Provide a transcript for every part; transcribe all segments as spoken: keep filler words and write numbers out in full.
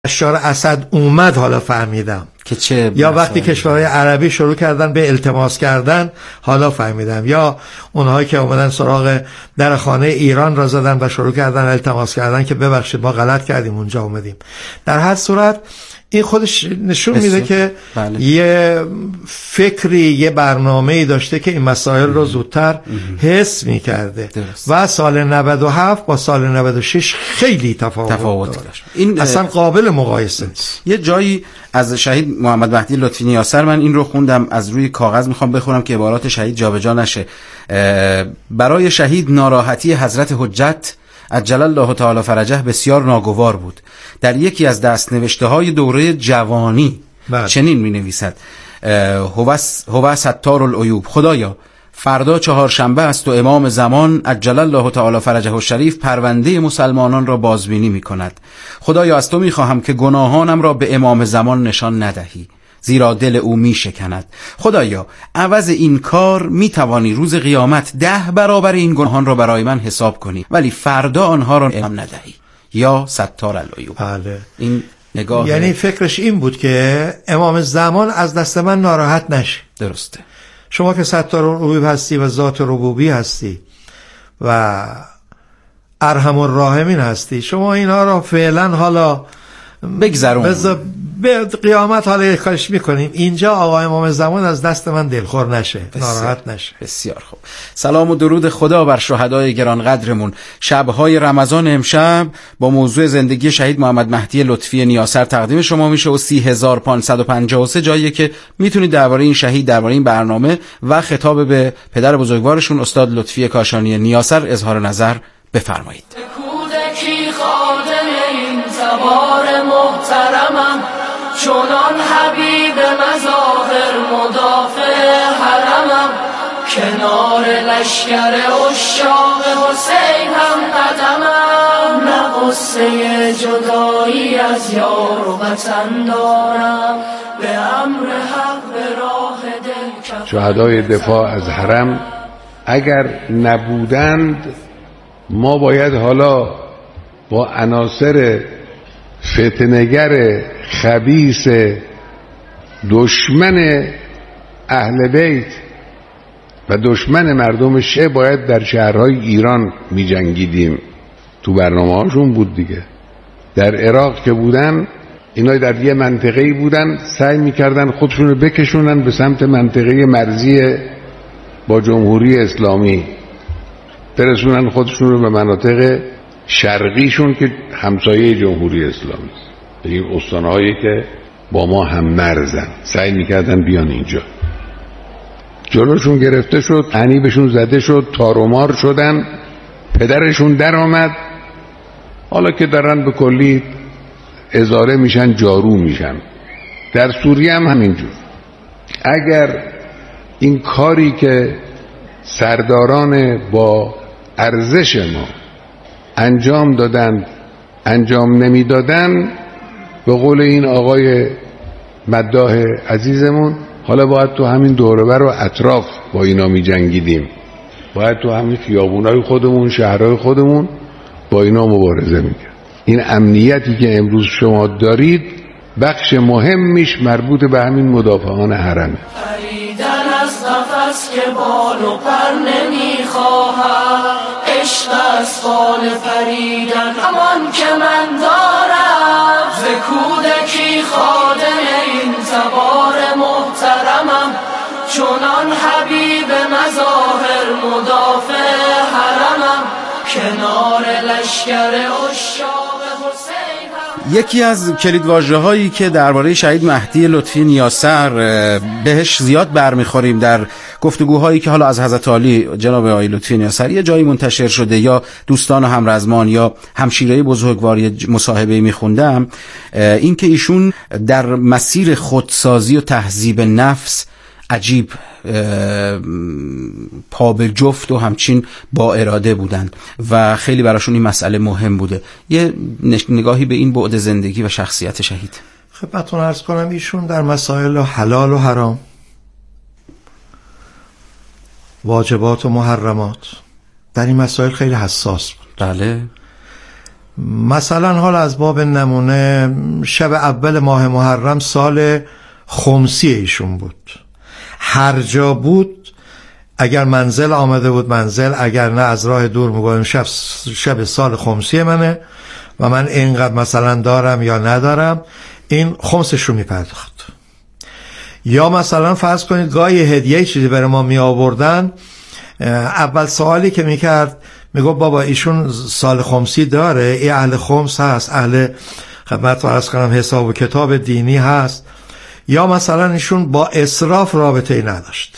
بشار اسد اومد حالا فهمیدم که چه، یا وقتی کشورهای عربی شروع کردن به التماس کردن حالا فهمیدم، یا اونهایی که اومدن سراغ در خانه ایران را زدن و شروع کردن التماس کردن که ببخشید ما غلط کردیم اونجا اومدیم. در هر صورت این خودش نشون میده که بله. یه فکری، یه برنامه‌ای داشته که این مسائل رو زودتر حس می‌کرده و سال نود و هفت با سال نود و شش خیلی تفاوت, تفاوت داشت. این اصلا قابل مقایسه نیست. یه جایی از شهید محمد مهدی لطفی نیاسر من این رو خوندم، از روی کاغذ میخوام بخونم که عبارات شهید جابجا نشه. برای شهید ناراحتی حضرت حجت عجل الله تعالی فرجه بسیار ناگوار بود. در یکی از دستنوشته های دوره جوانی بله. چنین می نویسد: هو ستار العیوب، خدایا فردا چهارشنبه است و امام زمان عجل الله تعالی فرجه الشریف پرونده مسلمانان را بازبینی می کند. خدایا از تو می خواهم که گناهانم را به امام زمان نشان ندهی، زیرا دل او می شکند. خدایا عوض این کار می توانی روز قیامت ده برابر این گناهان را برای من حساب کنی، ولی فردا آنها را امام ندهی. یا ستار العیوب. بله. این نگاه، یعنی فکرش این بود که امام زمان از دست من ناراحت نشه. درسته. شما که ستار العیوب هستی و ذات ربوبی هستی و ارحم الراحمین هستی، شما اینا را فعلا حالا بگذرون، به قیامت حالا یک کارش میکنیم. اینجا آقا امام زمان از دست من دلخور نشه، ناراحت نشه. بسیار خوب. سلام و درود خدا بر شهدای گرانقدرمون. شبهای رمضان امشب با موضوع زندگی شهید محمد مهدی لطفی نیاسر تقدیم شما میشه و سی هزار پانصد و پنجاه و سه جاییه که میتونید درباره این شهید، درباره این برنامه و خطاب به پدر بزرگوارشون استاد لطفی کاشانی نیاسر اظهار نظر بفرمایید. زبار محترمم چونان حبیب مظاهر مدافع حرمم، کنار لشکر عشاق حسین هم قدمم، نه قصه جدایی از یار و وطن دارم، به امر حق به راه دل کفن. شهدای دفاع از حرم اگر نبودند ما باید حالا با عناصر فتنگر خبیث دشمن اهل بیت و دشمن مردم شیعه باید در شهرهای ایران می جنگیدیم. تو برنامه هاشون بود دیگه. در عراق که بودن اینا در یه منطقه‌ای بودن، سعی میکردن خودشون رو بکشونن به سمت منطقه مرزی با جمهوری اسلامی، برسونن خودشون رو به مناطق شرقیشون که همسایه جمهوری اسلامی است، این استانهایی که با ما هم مرزن. سعی میکردن بیان اینجا، جلوشون گرفته شد، عنیبشون زده شد، تارومار شدن، پدرشون در آمد. حالا که دارن به کلی ازاره میشن، جارو میشن. در سوریه هم همینجور. اگر این کاری که سرداران با ارزش ما انجام دادن انجام نمیدادن، به قول این آقای مداح عزیزمون، حالا باید تو همین دوربر و اطراف با اینا می جنگیدیم، باید تو همین خیابونای خودمون، شهرهای خودمون با اینا مبارزه میکرد. این امنیتی که امروز شما دارید بخش مهمیش مربوط به همین مدافعان حرمه. پریدن از قفس که بال و پر نمیخواهم، عشق از فال پریدن همان که من دارم، ز کودکی خادم این تبار محترمم، چونان حبیب مظاهر مدافع حرمم، کنار لشکر عشاق حسین هم. یکی از کلیدواژه‌هایی که درباره شهید مهدی لطفی نیاسر بهش زیاد برمیخوریم در گفتگوهایی که حالا از حضرت عالی جناب آقای لطفی نیاسر یه جایی منتشر شده یا دوستان و همرزمان یا همشیره بزرگواری مصاحبه میخوندم، این که ایشون در مسیر خودسازی و تهذیب نفس عجیب پا به جفت و همچین با اراده بودن و خیلی براشون این مسئله مهم بوده. یه نگاهی به این بعد زندگی و شخصیت شهید خدمتتون عرض کنم. ایشون در مسائل حلال و حرام، واجبات و محرمات، در این مسائل خیلی حساس بود. بله. مثلا حال از باب نمونه شب اول ماه محرم سال خمسی ایشون بود. هر جا بود، اگر منزل آمده بود منزل، اگر نه از راه دور میگویم شب شب سال خمسی منه و من اینقدر مثلا دارم یا ندارم، این خمسش رو میپرداخت. یا مثلا فرض کنید گاهی هدیه چیزی برای ما می آوردن، اول سوالی که میکرد میگو بابا ایشون سال خمسی داره، ای اهل خمس هست، اهل خدمت رو عرض کنم حساب و کتاب دینی هست، یا مثلا ایشون با اسراف رابطه ای نداشت.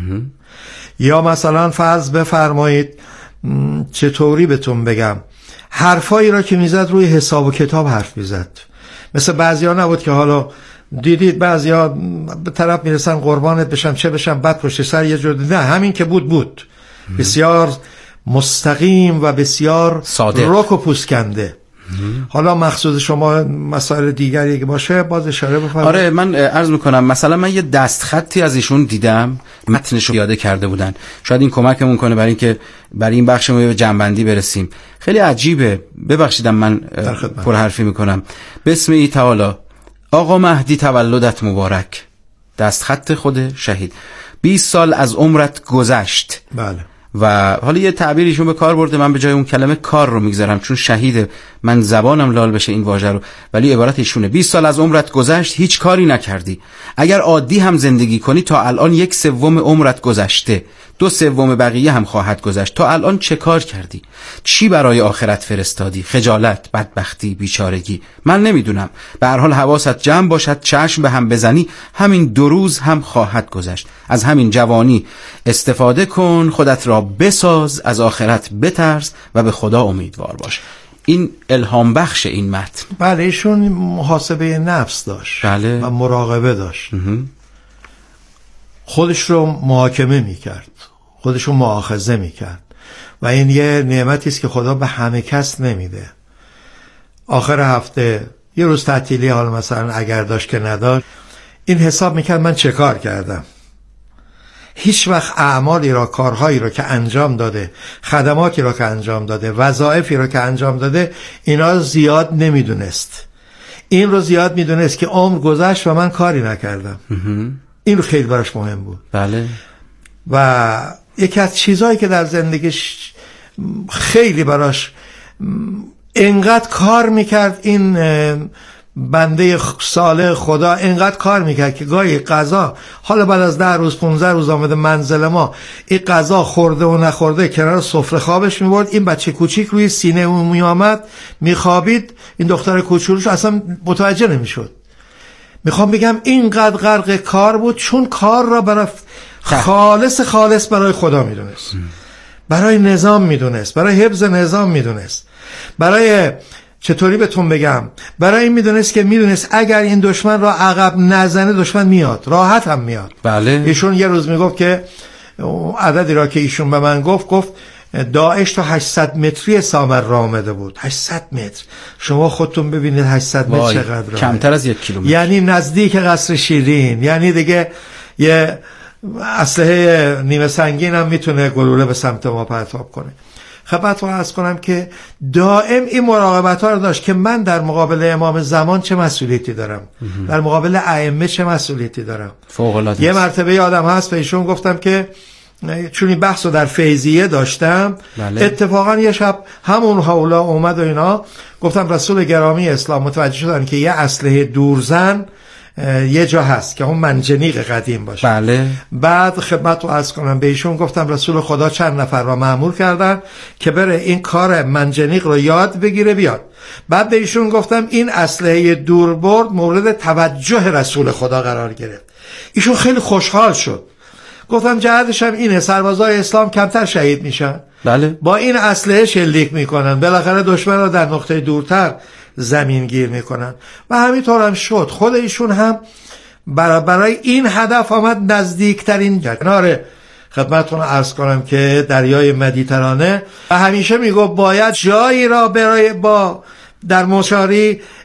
یا مثلا فرض بفرمایید چطوری بهتون بگم، حرفایی را که میزد روی حساب و کتاب حرف میزد. مثل بعضیا نبود که حالا دیدید بعضیا به طرف میرسن قربانت بشم چه بشم بعد پشت سر یه جور، نه همین که بود بود. بسیار مستقیم و بسیار صادق، رک و پوسکنده. حالا مقصود شما مسائل دیگری که باشه باز اشاره بفرمایید. آره من عرض میکنم مثلا من یه دستخطی از ایشون دیدم، متنش رو پیاده کرده بودن، شاید این کمکمون کنه برای اینکه برای این بخش ما به جنبندی برسیم. خیلی عجیبه، ببخشیدم من پرحرفی میکنم. بسم الله تعالی، آقا مهدی تولدت مبارک. دستخط خود شهید. بیست سال از عمرت گذشت. بله. و حالا یه تعبیریشون به کار برده، من به جای اون کلمه کار رو میگذارم چون شهید من زبانم لال بشه این واژه رو، ولی عبارت ایشونه: بیست سال از عمرت گذشت، هیچ کاری نکردی. اگر عادی هم زندگی کنی تا الان یک سوم عمرت گذشته، دو سوم بقیه هم خواهد گذشت. تا الان چه کار کردی؟ چی برای آخرت فرستادی؟ خجالت، بدبختی، بیچارگی؟ من نمیدونم. به هر حال حواست جمع باشد، چشم به هم بزنی، همین دو روز هم خواهد گذشت. از همین جوانی استفاده کن، خودت را بساز، از آخرت بترس و به خدا امیدوار باش. این الهام بخش این متن. بله ایشون محاسبه نفس داشت. بله. و مراقبه داشت. خودش رو محاکمه میکرد، خودش رو مؤاخذه میکرد و این یه نعمتی است که خدا به همه کس نمیده. آخر هفته یه روز تعطیلی، حالا مثلا اگر داشت که نداشت، این حساب میکرد من چه کار کردم. هیچ وقت اعمالی را، کارهایی را که انجام داده، خدماتی را که انجام داده، وظایفی را که انجام داده، اینا زیاد نمیدونست. این رو زیاد میدونست که عمر گذشت و من کاری نکردم. این رو خیلی براش مهم بود. بله. و یکی از چیزهایی که در زندگیش خیلی براش انقدر کار میکرد، این بنده صالح خدا انقدر کار میکرد که گاهی غذا، حالا بعد از ده روز پونزده روز آمده منزل ما، این غذا خورده و نخورده کنار سفره خوابش میبرد، این بچه کوچیک روی سینه اون میامد میخوابید، این دختر کوچولوش اصلا متوجه نمیشد. میخوام بگم اینقدر غرق کار بود، چون کار را برای خالص خالص برای خدا میدونست، برای نظام میدونست، برای حفظ نظام میدونست، برای چطوری بهتون بگم، برای این میدونست که میدونست اگر این دشمن را عقب نزنه دشمن میاد، راحت هم میاد. بله. ایشون یه روز میگفت که عددی را که ایشون به من گفت، گفت داعش تا هشتصد متری سامر را آمده بود. هشتصد متر، شما خودتون ببینید هشتصد متر چقدر، کمتر از یک کیلومتر، یعنی نزدیک قصر شیرین، یعنی دیگه یه اسلحه نیمه سنگین هم میتونه گلوله به سمت ما پرتاب کنه. خدمتتون عرض کنم که دائم این مراقبت ها رو داشت که من در مقابل امام زمان چه مسئولیتی دارم، در مقابل ائمه چه مسئولیتی دارم. فوق العاده. یه مرتبه یادم هست به ایشون گفتم که چون این بحث رو در فیضیه داشتم، بله. اتفاقا یه شب همون حولا اومد و اینا، گفتم رسول گرامی اسلام متوجه شدن که یه اسلحه دورزن یه جا هست که اون منجنیق قدیم باشه. بله. بعد خدمت رو عرض کنم به ایشون گفتم رسول خدا چند نفر را مأمور کردن که بره این کار منجنیق رو یاد بگیره بیاد. بعد به ایشون گفتم این اسلحه دوربرد مورد توجه رسول خدا قرار گرفت. ایشون خیلی خوشحال شد. گفتم جهتش هم اینه سربازای اسلام کمتر شهید میشن. بله. با این اسلحه شلیک میکنن، بالاخره دشمن رو در نقطه دورتر زمین گیر میکنن و همینطور هم شد. خود ایشون هم برای, برای این هدف آمد نزدیکترین کنار خدمتتون عرض کنم که دریای مدیترانه و همیشه میگو باید جایی را برای با در مشاری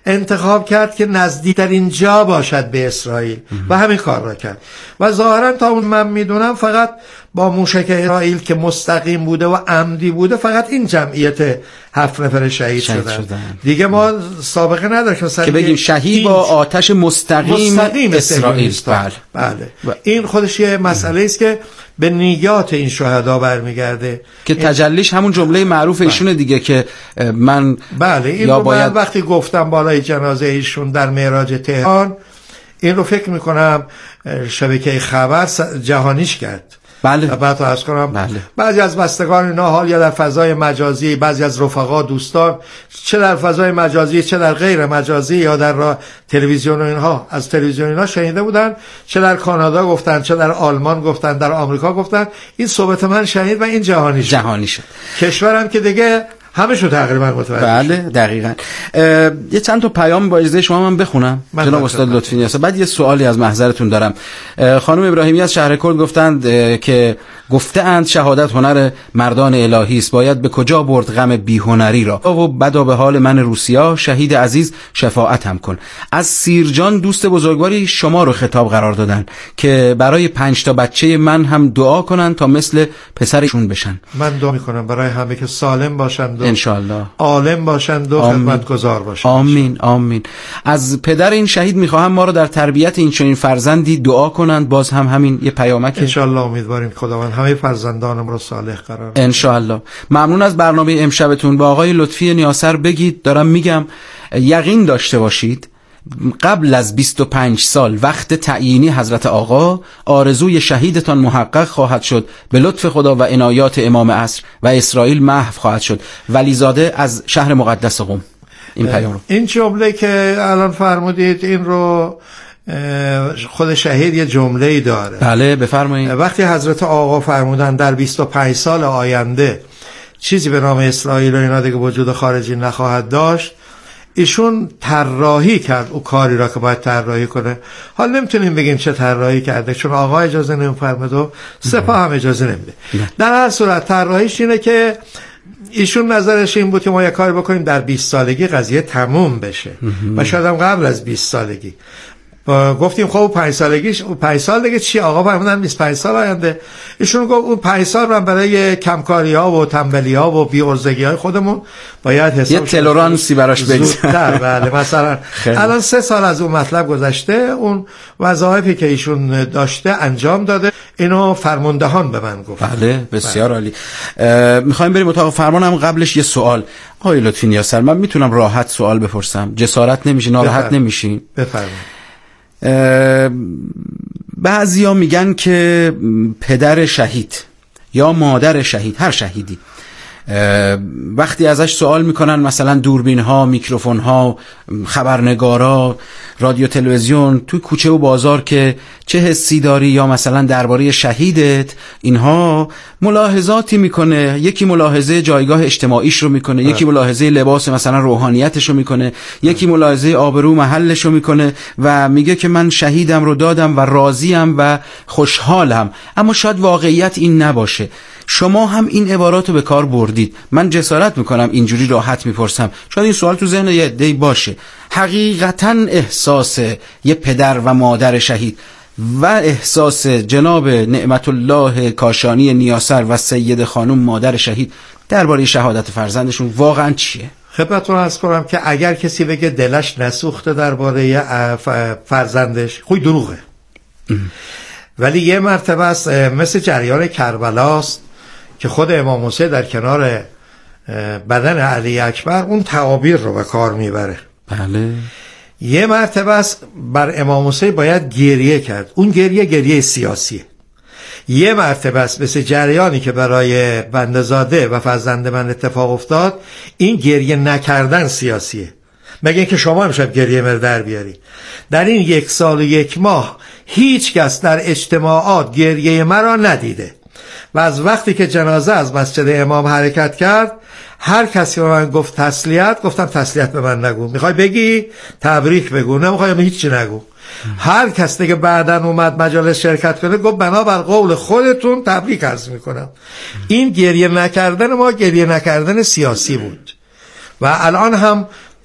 انتخاب کرد که نزدیکترین جا باشد به اسرائیل و همین کار را کرد و ظاهرا تا اون من میدونم فقط با موشک اسرائیل که مستقیم بوده و عمدی بوده فقط این جمعیت هفت نفر شهید, شهید شدن. شدن دیگه ما سابقه نداره که, که بگیم شهید با آتش مستقیم, مستقیم اسرائیل. بله. بله. این خودش یه مسئله است که به نیات این شهدا برمیگرده که تجلیش همون جمله معروف ایشونه دیگه که من بله این رو باید... من وقتی گفتم بالای جنازه ایشون در معراج تهران این رو فکر میکنم شبکه خبر جهانیش کرد. بله. بعد تو عرض کنم بله. بعضی از بستگان اینا حال یا در فضای مجازی، بعضی از رفقا دوستان چه در فضای مجازی چه در غیر مجازی یا در را تلویزیون و اینها از تلویزیون اینا شنیده بودن، چه در کانادا گفتن چه در آلمان گفتن در آمریکا گفتن این صحبت من شنید و این جهانی شد. جهانی شد. کشورم که دیگه همه شو تقریبا متوجه. بله دقیقاً. یه چند تا پیام با اجازه شما من بخونم جناب استاد لطفی نیاز. بعد یه سوالی از محضرتون دارم. خانم ابراهیمی از شهر کرد گفتند که گفته‌اند شهادت هنر مردان الهی است، باید به کجا برد غم بی‌هنری را و بدا به حال من روسیا شهید عزیز شفاعت هم کن. از سیرجان دوست بزرگواری شما رو خطاب قرار دادن که برای پنج تا بچه من هم دعا کنن تا مثل پسرشون بشن. من دعا میکنم برای همه که سالم باشند انشالله عالم باشند و خدمتگزار باشند. آمین آمین. از پدر این شهید میخواهم ما رو در تربیت این چنین فرزندی دعا کنند. باز هم همین یه پیامک انشالله امیدواریم خداوند همه فرزندانم رو صالح قرار بده انشالله. ممنون از برنامه امشبتون. با آقای لطفی نیاسر بگید دارم میگم یقین داشته باشید قبل از بیست و پنج سال وقت تعیینی حضرت آقا آرزوی شهیدتان محقق خواهد شد به لطف خدا و عنایات امام عصر و اسرائیل محو خواهد شد. ولیزاده از شهر مقدس قم. این پیام رو این جمله که الان فرمودید این رو خود شهید یه جمله‌ای داره. بله بفرمایید. وقتی حضرت آقا فرمودن در بیست و پنج سال آینده چیزی به نام اسرائیل و اینا دیگه وجود خارجی نخواهد داشت، ایشون طراحی کرد او کاری را که باید طراحی کنه. حال نمیتونیم بگیم چه طراحی کرده چون آقا اجازه نمیفرماد و سپاه هم اجازه نمیده. در هر صورت طراحیش اینه که ایشون نظرش این بود که ما یک کاری بکنیم در بیست سالگی قضیه تموم بشه و شاید هم قبل از بیست سالگی. گفتیم خب پنج سالگیش پنج سال دیگه چی؟ آقا فرمودن بیست و پنج سال آینده. ایشون گفت اون پنج سال رو برای کمکاری ها و تنبلی ها و بی‌عرضگی های خودمون باید حساب یه تلورانسی براش بگذاریم. بله مثلا الان سه سال از اون مطلب گذشته، اون وظایفی که ایشون داشته انجام داده، اینو فرماندهان به من گفت. بله بسیار عالی. میخوایم بریم اتاق فرمان. هم قبلش یه سوال آقای لطفی نیاسر، من میتونم راحت سوال بپرسم؟ جسارت نمیشه؟ ناراحت نمیشین؟ بفرمایید. بعضیا میگن که پدر شهید یا مادر شهید، هر شهیدی، وقتی ازش سوال میکنن مثلا دوربین ها، میکروفون ها، خبرنگارا، رادیو تلویزیون، توی کوچه و بازار که چه حسی داری یا مثلا درباره شهیدت، اینها ملاحظاتی میکنه. یکی ملاحظه جایگاه اجتماعیش رو میکنه، یکی ملاحظه لباس مثلا روحانیتش رو میکنه، یکی ملاحظه آبرو محلش رو میکنه و میگه که من شهیدم رو دادم و راضیم و خوشحالم. اما شاید واقعیت این نباشه. شما هم این عبارات رو به کار بردید. من جسارت میکنم اینجوری راحت میپرسم، شاید این سوال تو ذهن یه عده‌ای باشه. حقیقتاً احساس یه پدر و مادر شهید و احساس جناب نعمت الله کاشانی نیاسر و سید خانم مادر شهید درباره شهادت فرزندشون واقعاً چیه؟ خدمتتون عرض کنم که اگر کسی بگه دلش نسوخته درباره فرزندش، خوی دروغه. ولی یه مرتبه است مثل جریان کربلاست که خود امام حسین در کنار بدن علی اکبر اون تعابیر رو به کار میبره. بله. یه مرتبه است بر امام حسین باید گریه کرد، اون گریه گریه سیاسیه. یه مرتبه است مثل جریانی که برای بندزاده و فرزند من اتفاق افتاد، این گریه نکردن سیاسیه. مگه اینکه شما امشب گریه مر در بیاری. در این یک سال و یک ماه هیچ کس در اجتماعات گریه مرا ندیده و از وقتی که جنازه از مسجد امام حرکت کرد، هر کسی به من گفت تسلیت، گفتم تسلیت به من نگو. میخوای بگی تبریک بگو، نمیخوایم هیچی نگو. هر کس دیگه بعدن اومد مجالس شرکت کنه گفت بنابر قول خودتون تبریک عرض میکنم. این گریه نکردن ما گریه نکردن سیاسی بود و الان هم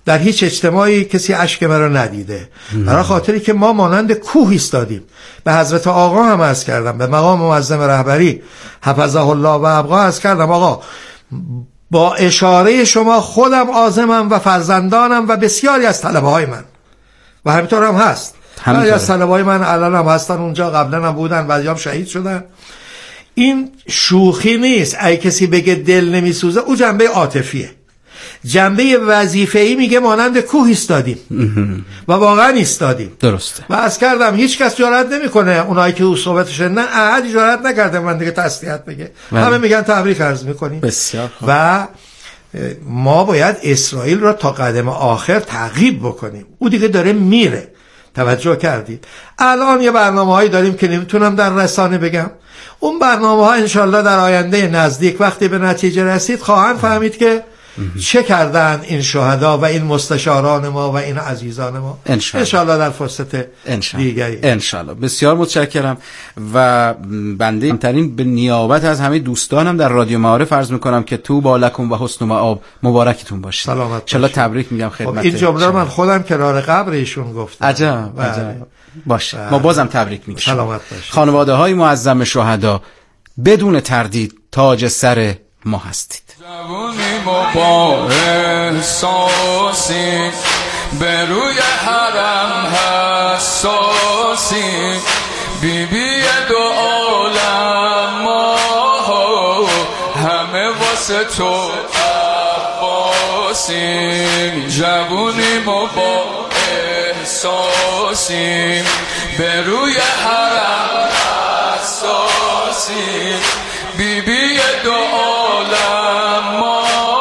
در هیچ اجتماعی کسی اشک مرا ندیده، برای خاطری که ما مانند کوه ایستادیم. به حضرت آقا هم عرض کردم، به مقام معظم رهبری حفظه الله و ابقا عرض کردم آقا با اشاره شما خودم عازمم و فرزندانم و بسیاری از طلبه های من و همینطور هم هست، بعضی از طلبه های من الان هم هستن اونجا، قبلا هم بودن، بعضی هم شهید شدن. این شوخی نیست. اگه کسی بگه دل نمیسوزه او جنبه عاطفیه. جنبه وظیفه‌ای میگه مانند کوه ایستادیم و واقعا ایستادیم. درسته. و از کردم هیچ کس جرئت نمیکنه، اونایی که او صحبتش نه احد جرئت نکرده من دیگه تسلیت بگه، همه میگن تبریک عرض میکنیم. بسیار خوب. و ما باید اسرائیل را تا قدم آخر تعقیب بکنیم. او دیگه داره میره. توجه کردید؟ الان یه برنامه‌هایی داریم که نمیتونم در رسانه بگم. اون برنامه‌ها انشالله در آینده نزدیک وقتی به نتیجه رسید خواهند فهمید که چه کردن این شهدا و این مستشاران ما و این عزیزان ما. انشالله در فرصت دیگری. انشالله. بسیار متشکرم و بنده کمترین به نیابت از همه دوستانم در رادیو معارف عرض میکنم که تو بالکم و حسن مآب مبارکتون باشید. سلامت باشید. انشالله تبریک میگم خدمت. این جمله من خودم کنار قبر ایشون گفتم. عجب عجب. باشه. ما بازم تبریک میگیم. سلامت باشید. خانواده های معظم شهدا بدون تردید تاج سر ما هستید. جوونی با احساسی به روی حرم حساسی، بی بی دو عالم ما همه واسه تو عباسی. جوونی با احساسی به روی حرم حساسی، بی بی دو عالم ما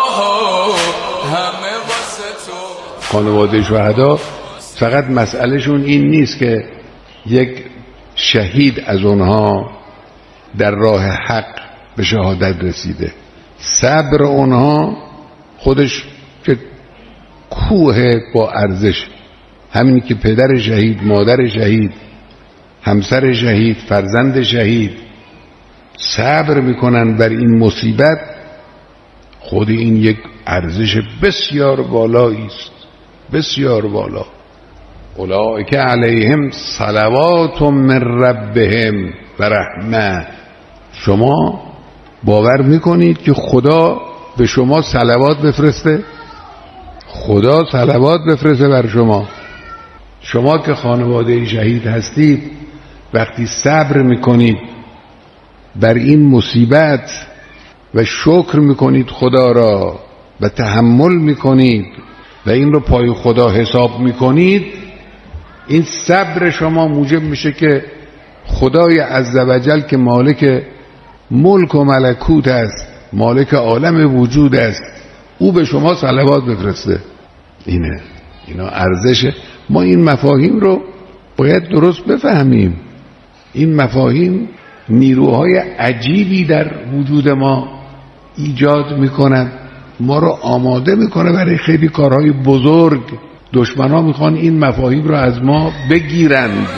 همه واسه تو. خانواده شهدا فقط مسئلهشون این نیست که یک شهید از اونها در راه حق به شهادت رسیده، صبر اونها خودش که کوه با ارزش. همینی که پدر شهید، مادر شهید، همسر شهید، فرزند شهید صبر میکنن بر این مصیبت، خود این یک ارزش بسیار بالایی است، بسیار بالا. اولئک علیهم صلوات من ربهم و رحمه. شما باور میکنید که خدا به شما صلوات بفرسته؟ خدا صلوات بفرسته بر شما. شما که خانواده شهید هستید وقتی صبر میکنید بر این مصیبت و شکر میکنید خدا را و تحمل میکنید و این رو پای خدا حساب میکنید، این صبر شما موجب میشه که خدای عزوجل که مالک ملک و ملکوت است، مالک عالم وجود است، او به شما صلوات بفرسته. اینه اینا ارزشه. ما این مفاهیم رو باید درست بفهمیم. این مفاهیم نیروهای عجیبی در وجود ما ایجاد میکنن، ما رو آماده میکنه برای خیلی کارهای بزرگ. دشمنا میخوان این مفاهیم رو از ما بگیرند.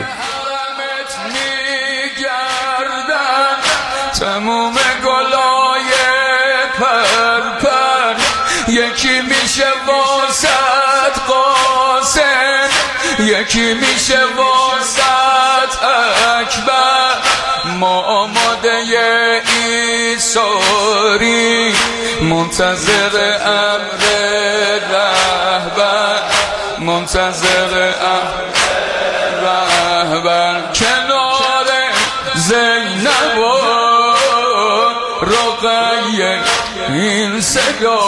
تموم گلای پرپر یکی میشه واسط قاسم، یکی میشه واسط اکبر. ما آماده ایثاری منتظر امر رهبر، منتظر امر رهبر. کنار زینب و رقیه این صدا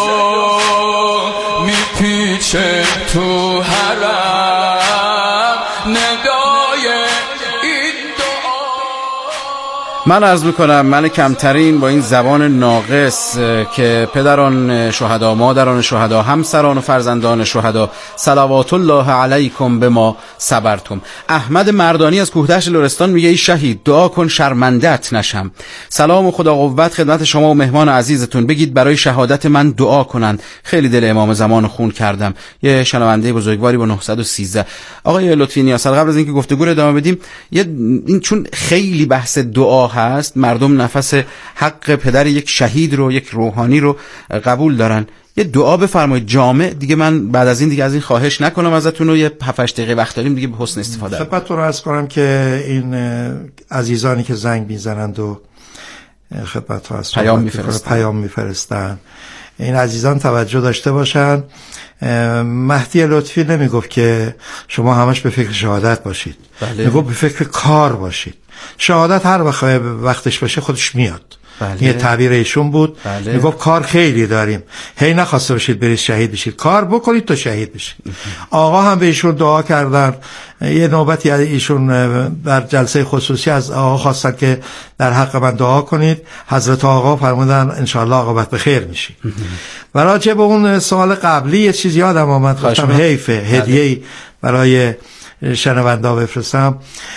میپیچه تو حرم ندای این دعا. من عرض میکنم من کمترین با این زبان ناقص که پدران شهدا، مادران شهدا، همسران و فرزندان شهدا صلوات الله علیکم به ما صبرتم. احمد مردانی از کوهدشت لرستان میگه ای شهید دعا کن شرمندت نشم. سلام و خدا قوت خدمت شما و مهمان عزیزتون. بگید برای شهادت من دعا کنند. خیلی دل امام زمان خون کردم. یه شنونده بزرگواری با نهصد و سیزده. آقای لطفی نیاسر قبل از اینکه گفتگو رو ادامه بدیم، یه این چون خیلی بحث دعا هست، مردم نفس حق پدر یک شهید رو، یک روحانی رو قبول دارن. یه دعا بفرمایید جامع دیگه. من بعد از این دیگه از این خواهش نکنم ازتون و یه هفت هشت دقیقه وقت داریم دیگه به حسن استفاده. خدمتتون رو عرض کنم که این عزیزانی که زنگ میزنند و خدمتتون از پیام میفرستن پیام میفرستن این عزیزان توجه داشته باشن. مهدی لطفی نمیگفت که شما همش به فکر شهادت باشید، بله. میگفت به فکر کار باشید. شهادت هر وقت وقتش باشه خودش میاد. بله. یه تعبیر ایشون بود. بله. میگفت کار خیلی داریم، هی نخواسته باشید برید شهید بشید، کار بکنید تا شهید بشید. آقا هم به ایشون دعا کردن. یه نوبتی ایشون در جلسه خصوصی از آقا خواستن که در حق من دعا کنید. حضرت آقا فرمودن انشاءالله عاقبت به خیر میشی. و راجع به اون سوال قبلی یه چیز یادم آمد، گفتم حیفه هدیه‌ای برای شنوندا بفرستم.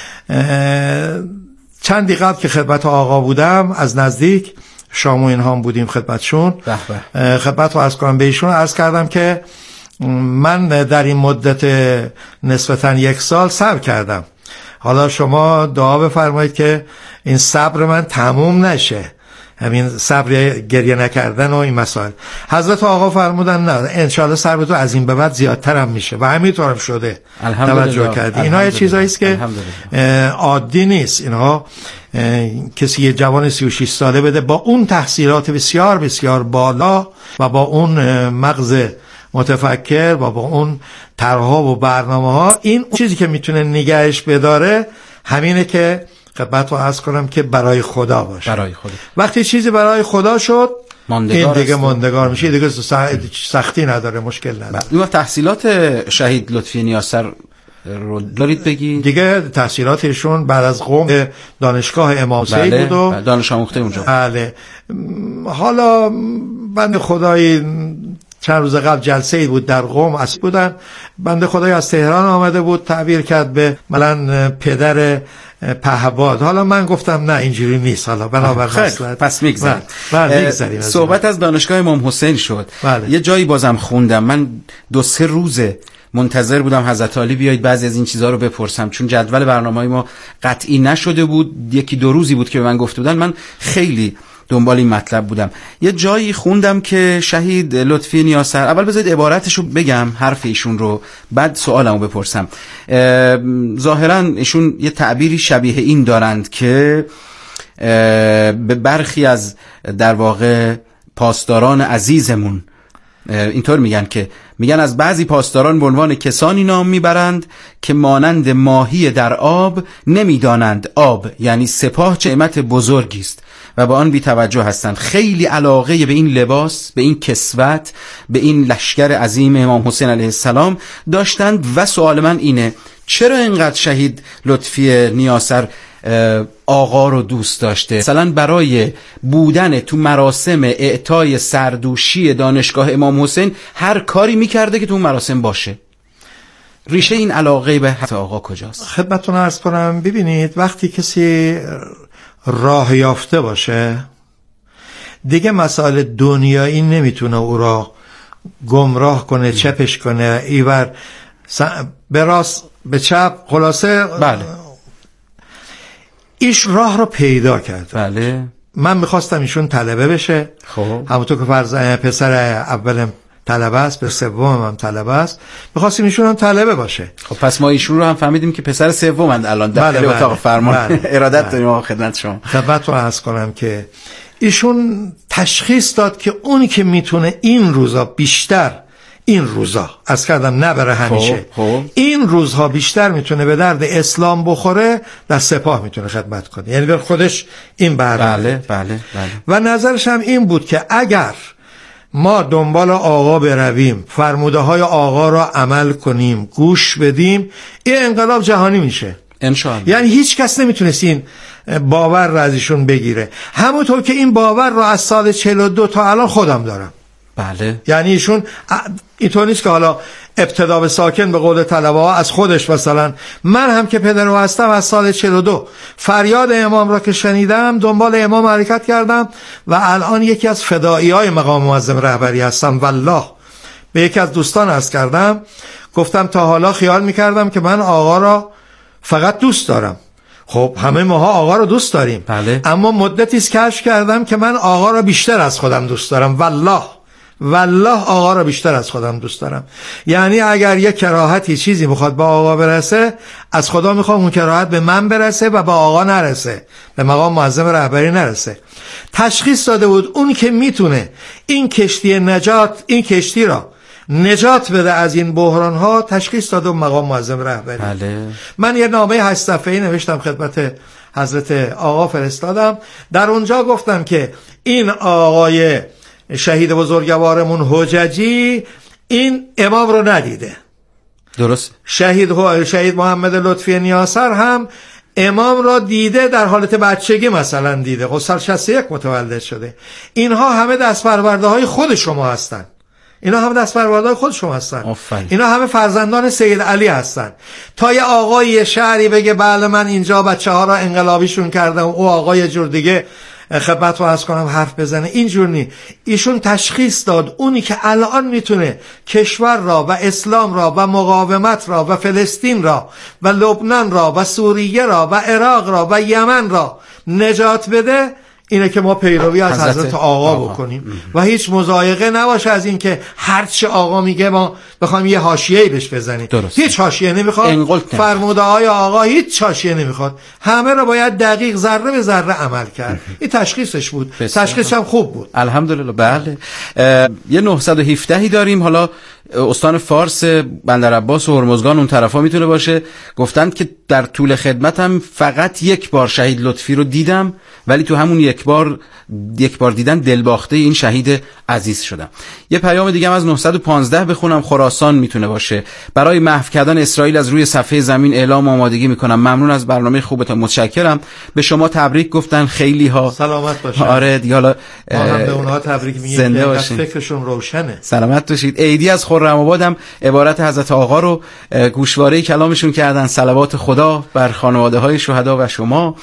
چندی قبل که خدمت آقا بودم از نزدیک شام و اینها بودیم خدمتشون، خدمت رو عرض کنم به ایشون عرض کردم که من در این مدت نسبتاً یک سال صبر کردم، حالا شما دعا بفرمایید که این صبر من تموم نشه، همین صبر گریه نکردن و این مسائل. حضرت آقا فرمودن نه انشالله صبر تو از این به بعد زیادتر هم میشه و همینطورم شده. توجه کردی اینا یه چیزایی است که عادی نیست. اینها کسی یه جوان سی و شش ساله بده با اون تحصیلات بسیار بسیار بالا و با اون مغز متفکر و با اون طرح‌ها و برنامه‌ها، این چیزی که میتونه نگهش بداره همینه که خدمت رو عرض کنم که برای خدا باشه. برای خدا. وقتی چیزی برای خدا شد این دیگه ماندگار میشه، دیگه سختی نداره، مشکل نداره. این تحصیلات شهید لطفی نیاسر رو دارید بگی؟ دیگه تحصیلاتشون بعد از قم دانشگاه امام حسین بله، بود و دانش آموخته اونجا. بله. حالا بنده خدای چند روز قبل جلسه ای بود در قم اصل بودن، بنده خدای از تهران آمده بود تعبیر کرد به مثلا پدر پهباد. حالا من گفتم نه اینجوری نیست، حالا بنابر مصلحت پس میگذاریم. بله میگذاریم. صحبت از دانشگاه امام حسین شد. بله. یه جایی بازم خوندم، من دو سه روزه منتظر بودم حضرت علی بیاید بعضی از این چیزها رو بپرسم، چون جدول برنامه‌های ما قطعی نشده بود، یکی دو روزی بود که به من گفته بودن، من خیلی دنبال این مطلب بودم. یه جایی خوندم که شهید لطفی نیاسر، اول بذارید عبارتشو بگم حرف ایشون رو بعد سوالمو بپرسم. ظاهرا ایشون یه تعبیری شبیه این دارند که به برخی از در واقع پاسداران عزیزمون اینطور میگن که میگن از بعضی پاسداران به عنوان کسانی نام میبرند که مانند ماهی در آب نمیدانند آب یعنی سپاه چه نعمت بزرگی است و به آن بی توجه هستند. خیلی علاقه به این لباس، به این کسوت، به این لشکر عظیم امام حسین علیه السلام داشتند. و سوال من اینه چرا اینقدر شهید لطفی نیاسر آقا رو دوست داشته؟ مثلا برای بودن تو مراسم اعطای سردوشی دانشگاه امام حسین هر کاری میکرده که تو مراسم باشه. ریشه این علاقه به حضرت آقا کجاست؟ خدمتتون عرض کنم ببینید وقتی کسی راه یافته باشه دیگه مسائل دنیایی نمیتونه او را گمراه کنه، چپش کنه، ایور به راست به چپ، خلاصه بله ایش راه رو پیدا کرد. بله من میخواستم ایشون طلبه بشه، خب همونطور که فرض پسر اولم طلبه است، به سومم هم طلبه است، میخواستیم ایشون هم طلبه باشه. خب پس ما ایشون رو هم فهمیدیم که پسر سومند الان در بله اتاق بله فرمان. بله ارادت بله. داریم آقا خدمت شما. خدمت رو عرض کنم که ایشون تشخیص داد که اونی که میتونه این روزا بیشتر این روزا از کردم نبره همیشه خب، خب. این روزها بیشتر میتونه به درد اسلام بخوره، در سپاه میتونه خدمت کنه، یعنی به خودش این برنامه. بله بله بله. و نظرش هم این بود که اگر ما دنبال آقا برویم، فرموده های آقا را عمل کنیم، گوش بدیم، این انقلاب جهانی میشه انشاءالله. یعنی هیچ کس نمیتونست این باور را از ایشون بگیره، همونطور که این باور را از سال چهل و دو تا الان خودم دارم. بله. یعنی ایشون اینطور نیست که حالا ابتدا به ساکن به قول طلبه ها از خودش، مثلا من هم که پدر رو هستم از سال چهل و دو فریاد امام را که شنیدم دنبال امام حرکت کردم و الان یکی از فدایی های مقام معظم رهبری هستم. والله به یکی از دوستان عرض کردم، گفتم تا حالا خیال میکردم که من آقا را فقط دوست دارم، خب همه ماها آقا رو دوست داریم. بله. اما مدتی است کشف کردم که من آقا رو بیشتر از خودم دوست دارم. والله والله آقا رو بیشتر از خودم دوست دارم. یعنی اگر یک کراهتی چیزی میخواد با آقا برسه، از خدا میخوام اون کراهت به من برسه و با آقا نرسه، به مقام معظم رهبری نرسه. تشخیص داده بود اون که میتونه این کشتی نجات، این کشتی را نجات بده از این بحران ها، تشخیص داده مقام معظم رهبری. بله. من یه نامه هشت صفحه‌ای نوشتم خدمت حضرت آقا فرستادم. در اونجا گفتم که این آقای شهید بزرگوارمون حججی این امام رو ندیده. درست. شهید شهید محمد لطفی نیاسر هم امام را دیده، در حالت بچگی مثلا دیده. خب سال شصت و یک متولد شده. اینها همه دست پرورده های خود شما هستن. اینا همه دست پرورده خود شما هستن. آفرین. اینا همه فرزندان سید علی هستن. تا یه آقای شهری بگه بله من اینجا بچه ها را انقلابیشون کردم، او آقای جور دیگه خدمت رو عرض کنم حرف بزنه، اینجور نی. ایشون تشخیص داد اونی که الان میتونه کشور را و اسلام را و مقاومت را و فلسطین را و لبنان را و سوریه را و عراق را و یمن را نجات بده، اینه که ما پیروی از حضرت, حضرت آقا, آقا بکنیم و هیچ مضایقه نباشه از این که هر چه آقا میگه ما بخوایم یه حاشیه‌ای بهش بزنیم. درست. هیچ حاشیه نمیخواد. فرموده‌های آقا هیچ حاشیه نمیخواد. همه رو باید دقیق ذره به ذره عمل کرد. این تشخیصش بود. تشخیصش هم خوب بود. الحمدلله. بله. یه نهصد و هفده داریم. حالا استان فارس، بندر عباس و هرمزگان اون طرفا میتونه باشه. گفتند که در طول خدمتم فقط یک بار شهید لطفی رو دیدم، ولی تو همون یک بار یک بار دیدن دلباخته این شهید عزیز شدم. یه پیام دیگه هم از نهصد و پانزده بخونم. خراسان میتونه باشه. برای محو کردن اسرائیل از روی صفحه زمین اعلام آمادگی میکنم. ممنون از برنامه خوبتون، متشکرم. به شما تبریک گفتن خیلی ها. سلامت باشید. آره دیگه، حالا ما هم به اونها تبریک میگیم که فکرشون روشنه. سلامت باشید. عیدی از خرم آبادم عبارت حضرت آقا رو گوشواره کلامشون کردن. صلوات خدا بر خانواده های شهدا و شما.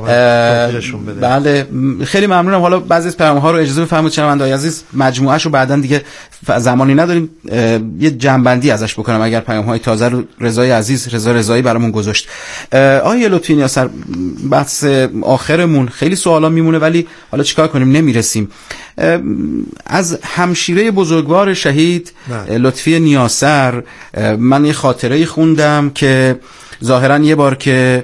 بله خیلی ممنونم. حالا بعضی از پیام‌ها رو اجازه بفرمایید شنونده‌های عزیز مجموعه‌اش رو بعداً دیگه زمانی نداریم یه جنبندی ازش بکنم اگر پیام‌های تازه رو رضای عزیز رضا رضایی برامون گذاشت. آقای لطفی نیاسر، بحث آخرمون خیلی سوالا میمونه ولی حالا چیکار کنیم نمیرسیم. از همشیره بزرگوار شهید لطفی نیاسر من یه خاطره‌ای خوندم که ظاهرا یه بار که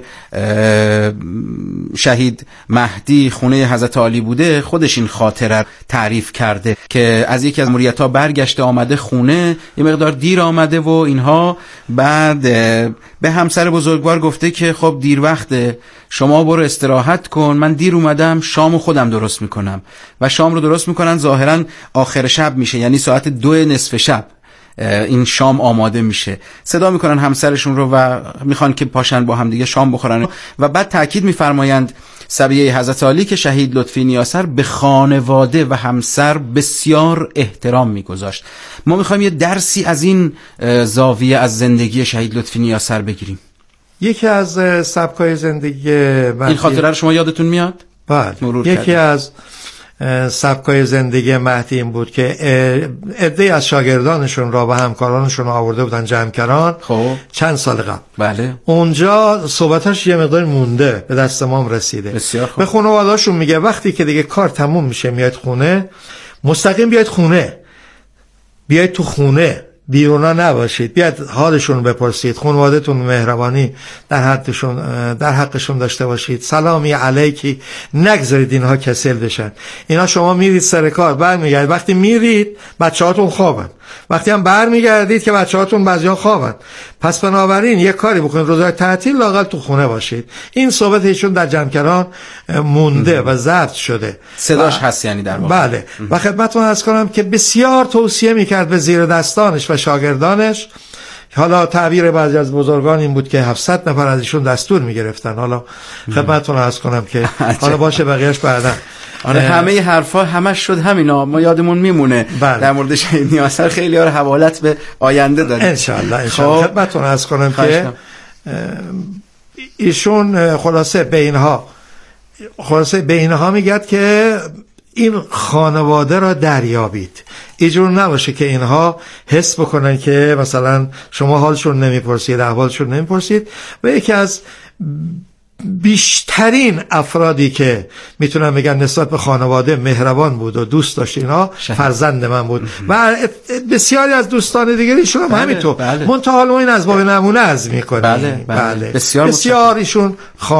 شهید مهدی خونه حضرت علی بوده، خودش این خاطره تعریف کرده که از یکی از مریدها برگشته آمده خونه، یه مقدار دیر آمده و اینها، بعد به همسر بزرگوار گفته که خب دیر وقته، شما برو استراحت کن، من دیر اومدم شامو خودم درست میکنم. و شام رو درست میکنن، ظاهرا آخر شب میشه، یعنی ساعت دو نصف شب این شام آماده میشه. صدا میکنن همسرشون رو و میخوان که پاشن با هم دیگه شام بخورن و بعد تاکید میفرمایند سبیه حضرت علی که شهید لطفی نیاسر به خانواده و همسر بسیار احترام میگذاشت. ما میخوایم یه درسی از این زاویه از زندگی شهید لطفی نیاسر بگیریم. یکی از سبکای زندگی این خاطره رو شما یادتون میاد؟ بله. یکی کردیم. از سبکای زندگی مهدی این بود که عده‌ای از شاگردانشون را و همکارانشون آورده بودن جمکران. خب چند سال قبل. بله. اونجا صحبتاش یه مقدار مونده، به دست ما رسیده. بسیار خوب. به خانواده‌هاشون میگه وقتی که دیگه کار تموم میشه میاد خونه، مستقیم بیاید خونه، بیاید تو خونه، بیرونا نباشید، بیاد حالشون بپرسید، خانواده‌تون مهربانی در حقشون در حقشون داشته باشید، سلامی علیکی، نگذارید اینها کسل بشن. اینا شما میرید سر کار برمیگردید، وقتی میرید بچه‌هاتون خوابن، وقتی هم برمیگردید که بچه‌هاتون بعضیا خوابن. پس بنابراین یه کاری بکنید روزهای تعطیل لااقل تو خونه باشید. این صحبت ایشون در جمکران مونده و ضبط شده، صداش هست یعنی در واقع. بله. و خدمتتون عرض کنم که بسیار توصیه میکرد به زیر دستانش و شاگردانش. حالا تعبیر بعضی از بزرگان این بود که هفتصد نفر از ایشون دستور میگرفتن. حالا خدمتتون عرض کنم که حالا باشه بقیه‌اش بعدا. آره همه حرفا همش شد همینا، ما یادمون میمونه. بله. در مورد شهید نیاسر خیلی ها رو حوالت به آینده دادیم ان شاء الله. ان شاء الله خدمتتون عرض کنم که ایشون خلاصه به اینها خلاصه به اینها میگد که این خانواده را دریابید. اینجور نباشه که اینها حس بکنن که مثلا شما حالشون نمیپرسید، احوالشون نمیپرسید. و یکی از بیشترین افرادی که میتونم بگم نسبت به خانواده مهربان بود و دوست داشت اینا فرزند من بود و بسیاری از دوستان دیگریشون هم بله، همینطور. بله. منتها این از باب نمونه از میکنیم. بله، بله. بله. بسیار بسیار ایشون